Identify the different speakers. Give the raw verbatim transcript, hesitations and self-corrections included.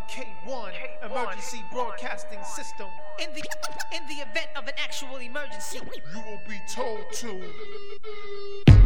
Speaker 1: K one, emergency broadcasting system.
Speaker 2: In the in the event of an actual emergency,
Speaker 1: You will be told to